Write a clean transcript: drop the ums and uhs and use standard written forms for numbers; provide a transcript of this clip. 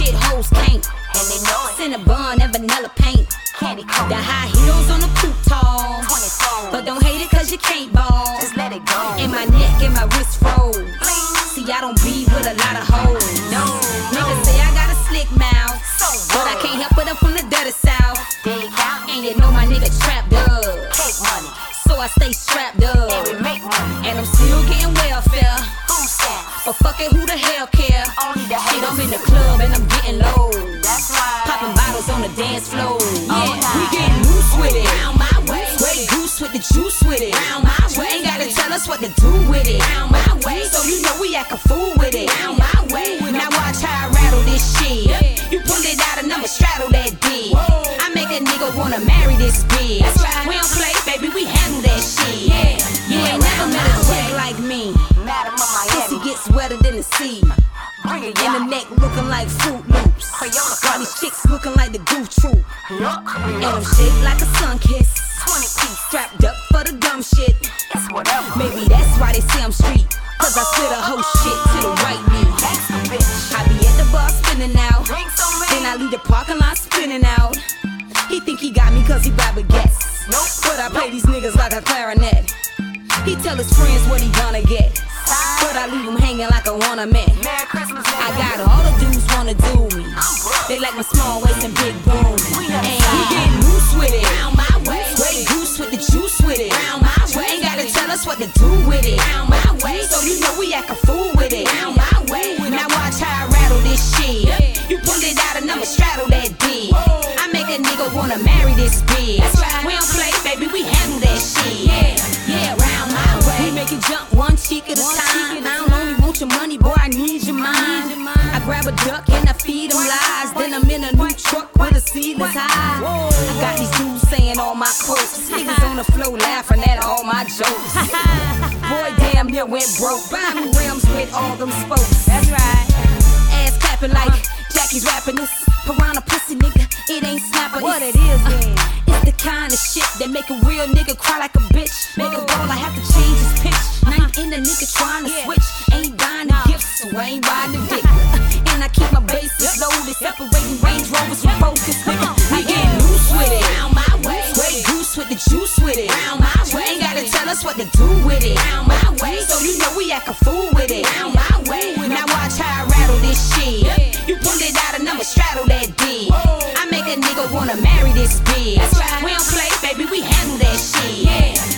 shit hoes can't. And they know it. Cinnabon and vanilla paint. Candy coat. The high heels on the coupe tall. 24. But don't hate it cause you can't ball. Just let it go. And my neck and my wrist froze. Bling. See, I don't be with a lot of hoes. No. Niggas say I got a slick mouth. So But I can't help it, I'm from the dirty south. They count. And you know my nigga trapped up. Cake money. So I stay strapped up. And we make money. And I'm still getting welfare. Food stamps. But fuck it, who the hell care? Only the Shit, I'm in the haters. club and I'm getting low. That's right. Popping bottles on the dance floor. Yeah, night. we getting loose with it. Round my way. Grey goose with the juice with it. Round my way. You ain't gotta tell us what to do with it. Round my way. So you know we act a fool with it. Round my way. Now watch how I rattle this shit. You pull it out and I'ma straddle that dick. I make a nigga wanna marry this bitch. We don't play, baby, we handle that shit. You ain't never met a chick like me. Madam of Pussy Miami. gets wetter than the sea. Bring it And the down. neck looking like Fruit Loops. Crayola While these colors. chicks looking like the Goof Troop. Look. And I'm shaped like a sun kiss. 20 piece. Strapped up for the dumb shit. It's whatever. Maybe that's why they say I'm street. Cause I spit a whole shit to the right knee. Gangsta bitch. I be at the bar spinning out. Drink so Then I many. leave the parking lot spinning out. He think he got me cause he buy baguettes. Nope. But I play these niggas like a clarinet. He tell his friends what he gonna get. But I leave him hanging like a ornament. Merry Christmas, I nigga. got all the dudes wanna do me. They like my small waist and big boom. And we getting loose with it. Round my way. Grey goose with the juice with it. Round my way. Ain't gotta tell us what to do with it. Round my way. So you know we act a fool with it. Round my way. Now watch how I rattle this shit. You pull it out and I'ma straddle that dick. I make a nigga wanna marry this bitch. We don't play, baby, we handle that shit. Yeah, round my way. We make it jump one cheek at a time. I don't only want your money, boy, I need your mind. I grab a duck and I feed them lies. Then I'm in a new truck with a seedless high. I got these dudes saying all my quotes. Niggas on the floor laughing at all my jokes. Boy, damn near went broke. Buy me rims with all them spokes. That's right. Ass clapping like Jackie's rapping this. Piranha pussy nigga, it ain't snapper. What it is then? It's the kind of shit that make a real nigga cry like a bitch. Make a ball, I have to change his pitch. Ain't in the nigga trying to switch. Ain't buying the gifts, so I ain't buying the dick. And I keep my bases loaded, separating Range Rovers from Focus, nigga. I get loose with it. Round my way. Grey goose with the juice with it. Round my way. Ain't gotta tell us what to do with it. Round my way. So you know we act a fool with it. Round my way. Now watch how I rattle this shit. You pull it out and I'ma straddle that dick. I make a nigga wanna marry this bitch. We don't play, baby, we handle that shit.